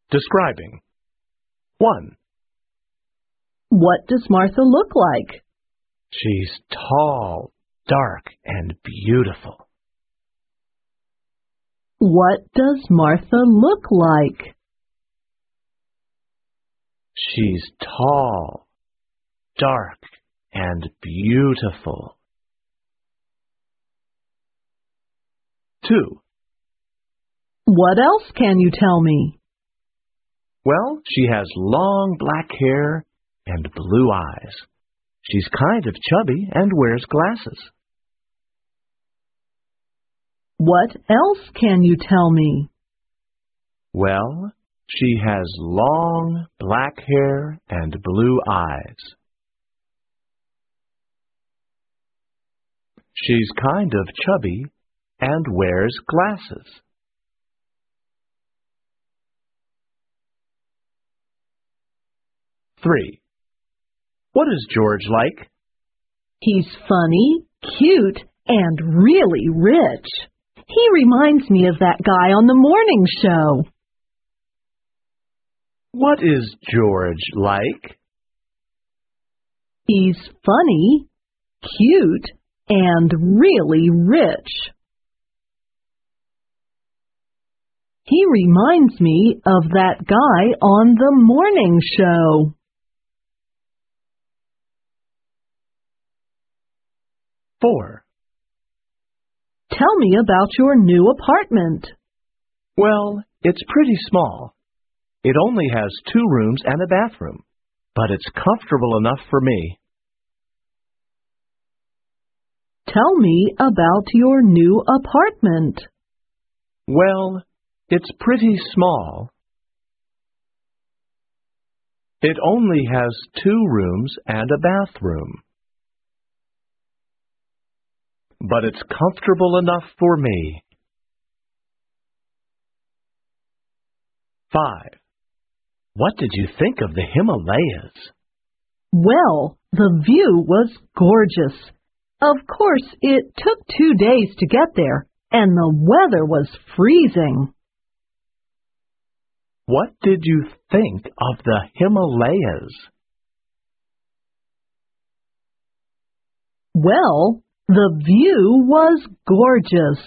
Describing. 1. What does Martha look like? She's tall, dark, and beautiful. What does Martha look like? She's tall, dark, and beautiful. 2. What else can you tell me? Well, she has long black hair and blue eyes. She's kind of chubby and wears glasses. What else can you tell me? Well, she has long black hair and blue eyes. She's kind of chubby and wears glasses. 3. What is George like? He's funny, cute, and really rich. He reminds me of that guy on the morning show. What is George like? He's funny, cute, and really rich. He reminds me of that guy on the morning show. 4. Tell me about your new apartment. Well, it's pretty small. It only has 2 rooms and a bathroom, but it's comfortable enough for me. Tell me about your new apartment. Well, it's pretty small. It only has 2 rooms and a bathroom, but it's comfortable enough for me. 5. What did you think of the Himalayas? Well, the view was gorgeous. Of course, it took 2 days to get there, and the weather was freezing. What did you think of the Himalayas? Well, the view was gorgeous.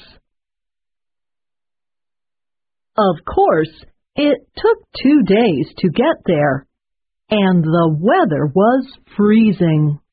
Of course, it took 2 days to get there, and the weather was freezing.